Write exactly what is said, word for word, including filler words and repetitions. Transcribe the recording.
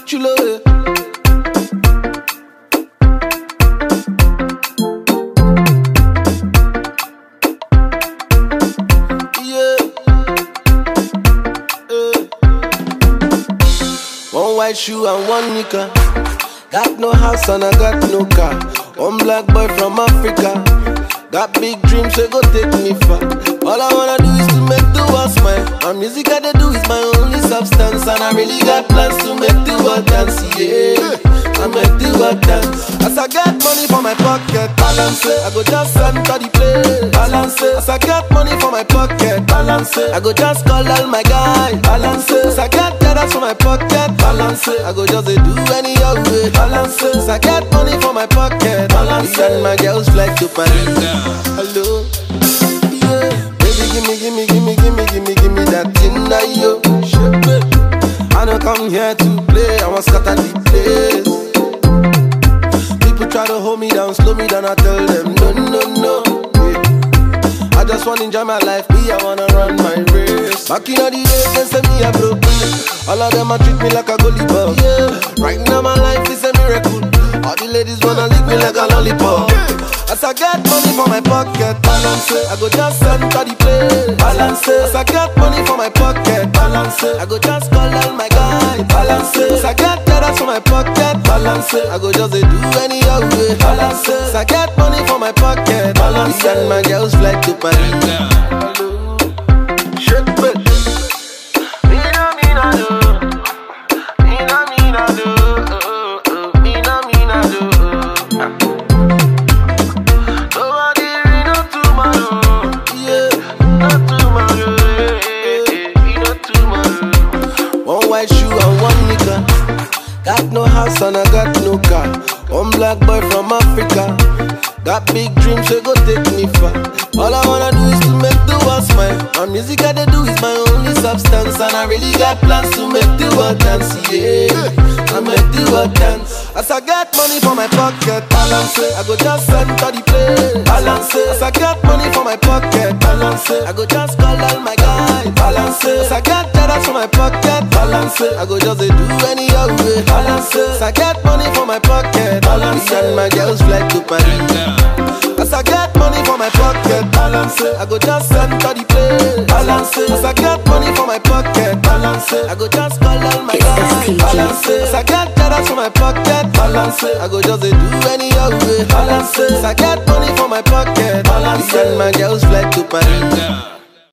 chulo. Yeah. Uh. One white shoe and one nika. Got no house and I got no car. One black boy from Africa. Got big dreams, so go take me far. All I wanna do is to make the world smile. My music I do is my only substance, and I really got plans to make the world dance. Yeah, I make the world dance. As I get money for my pocket, balance it. I go just enter the place, balance it. As I get money for my pocket, balance it. I go just call all my guys, balance it. As I get dollars for my pocket, balance it. I go just do any other way, balance it. As I get money for my pocket, balance it. And my girls fly to Paris. Hello, yeah. Baby, gimme, gimme, gimme, gimme, gimme, gimme that thing that you. I don't come here to play, I want scatter the place. People try to hold me down, slow me down, I tell them no, no, no. Yeah. I just wanna enjoy my life, me, I wanna run my race. Back in the days, they say me a broke. All of them a treat me like a goalie ball. Yeah. Right now my life is a miracle. All the ladies wanna lick me like a lollipop. As I get money for my pocket, balance it. I go just enter the place, balance it. As I get money for my pocket, balance it. I go just call all my guys, balance it. As I get dollars for my pocket, balance it. I go just do any other way, balance it. As I get money for my pocket, balance it. And my girls fly to Paris. Hello, shake it. Mina, mina, do. Mina, mina, do. Mina, mina, do. One white shoe and one nika. Got no house and I got no car. One black boy from Africa. Got big dreams, so go take me far. All I wanna do is to make the world smile. My music I do is my only substance, and I really got plans to make the world dance. Yeah, I make the world dance. As I get money for my pocket, balance it. I go just enter the place, balance it. As I get money for my pocket, balance it. I go just call all my guys, balance it. As I get dollars for my pocket, balance it. I go just do any other way, balance it. As I get money for my pocket, balance it. And my girls fly to Paris. As I get money for my pocket, balance it. I go just enter the place, balance it. As I get money for my pocket, balance it. I go just call all my guys, balance it. As I get dollars for my pocket, balance it. I go just do any other way, balance it. As I get money for my pocket, balance it. And my girls fly to Paris.